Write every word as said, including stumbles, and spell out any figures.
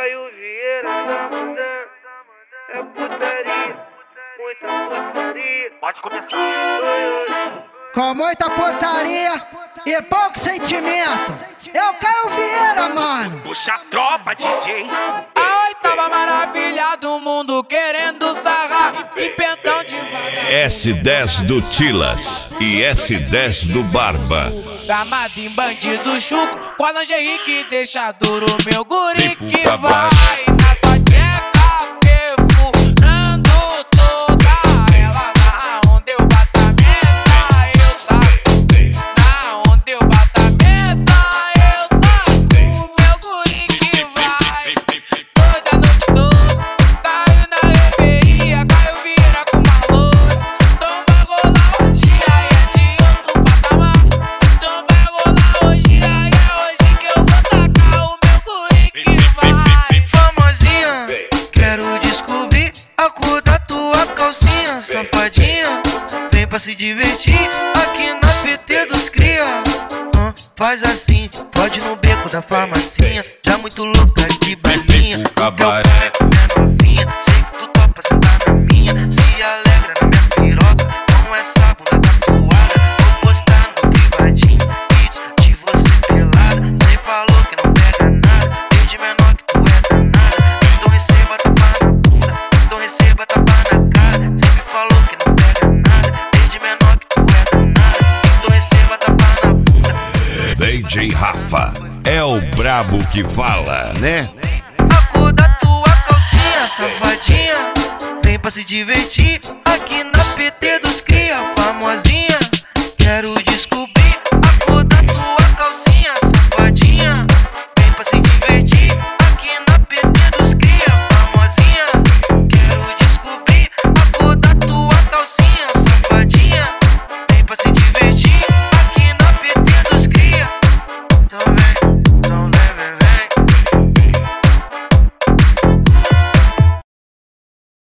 Caio Vieira tá mandando, é putaria, muita putaria. Pode começar. Com muita putaria e pouco sentimento. Eu Caio Vieira, mano. Puxa a tropa, D J. A oitava maravilha do mundo querendo sarrar em pentão devagar. S dez do Tilas e S dez do Barba. Gamado em bandido chuco, com a lingerie que deixa duro meu guri que vai na sua tcheca perfurando toda ela. Na onde eu batamenta eu taco, na onde eu batamenta eu taco. Meu guri que vai toda noite toda, caiu na reveria, Caio Vieira com uma loura. Então vai rolar hoje, aí é de outro patamar. Então vai rolar hoje, aí é hoje que eu vou tacar o meu guri que vai. Famosinha, quero descobrir a cor da tua calcinha. Safadinha, vem pra se divertir aqui na P T dos cria. Ah, faz assim, pode ir no beco da farmacinha. Já muito louca de balinha, Cabaré. é novinha. Sei que tu topa sentar na minha, se alegra na minha piroca. Com essa bunda tatuada, vou postar no privadinho vídeos de você pelada. Cê falou que não pega nada, desde menor que tu é danada. Então receba tapa na bunda, então receba tapa na cara. Cê me falou que não pega nada, desde menor que tu é danada. Então receba tapa na bunda. D J Rafa é o brabo que fala, né? A cor da tua calcinha, safadinha, vem pra se divertir aqui na P T dos cria. Famosinha, quero